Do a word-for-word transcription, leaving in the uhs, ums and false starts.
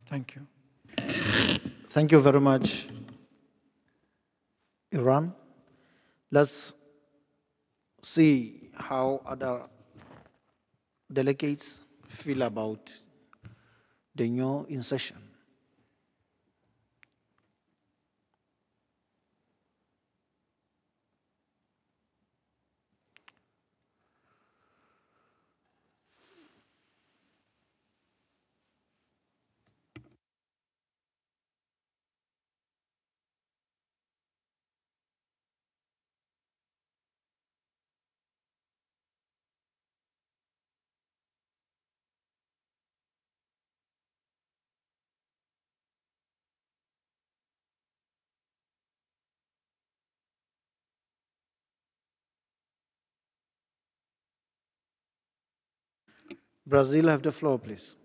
Thank you. Thank you very much, Iran. Let's see how other delegates feel about the new insertion. Brazil have the floor, please.